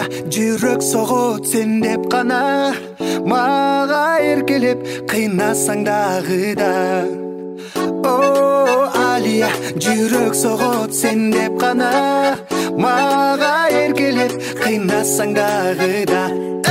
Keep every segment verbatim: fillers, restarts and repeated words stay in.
Алия, жүрөк согот сен деп кана, мага эркелеп кыйнасаң дагы да. О, Алия, жүрөк согот сен деп кана, мага эркелеп кыйнасаң дагы да.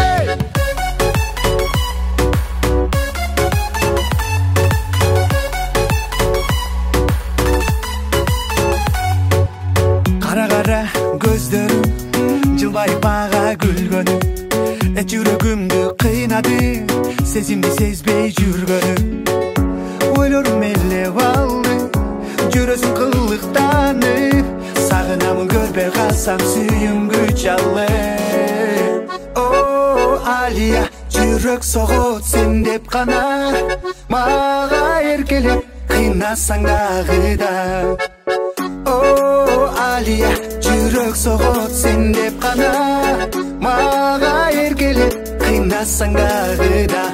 Кара-кара көздөрүм жылбай мага күлгөнү, э жүрөгүмдү кыйнады, сезимди сезбей жүргөнү. Ойлорум элеп алды, жүрөсүң кылыктанып, сагынамын көрбөй калсам сүйүнгү чалып. О, Алия, жүрөк согот сен деп кана, мага эркелеп кыйнасаң дагы да. О, Алия, жүрөк согот сен деп кана, мага эркелеп кыйнасаң дагы да.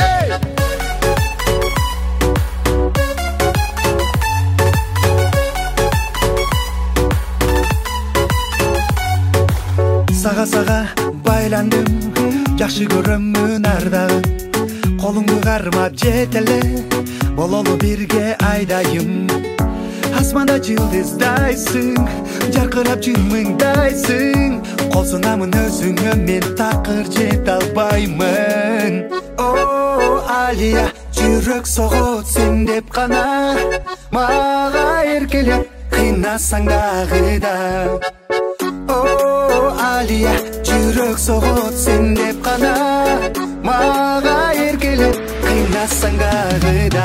Сага-сага байландым, жакшы көрөмүн ар дагы. Колуңду кармап жет эле, бололу бирге айдайым. Асманда жылдыздайсың, жаркырап жымыңдайсың, кол сунамын өзүңө мен такыр жете албаймын. О, Алия, жүрөк согот сен деп кана, мага эркелеп кыйнасаң дагы да. О, Алия, жүрөк согот сен деп кана, мага эркелеп кыйнасаң дагы да.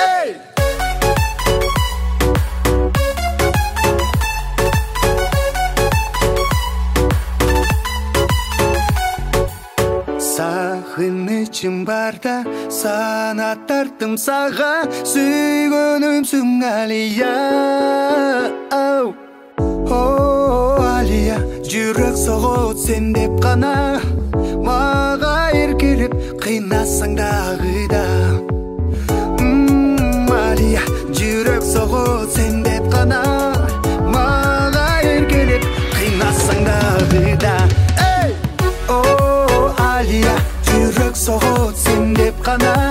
Сагынычым барда сана тарттым сага, сүйгөнүмсүң Алия. О, Алия, жүрөк согот сен деп кана, мага эркелеп кыйнасаң дагы да. Алия, жүрөк согот сен деп кана, мага эркелеп кыйнасаң дагы да. Алия, жүрөк согот сен деп кана,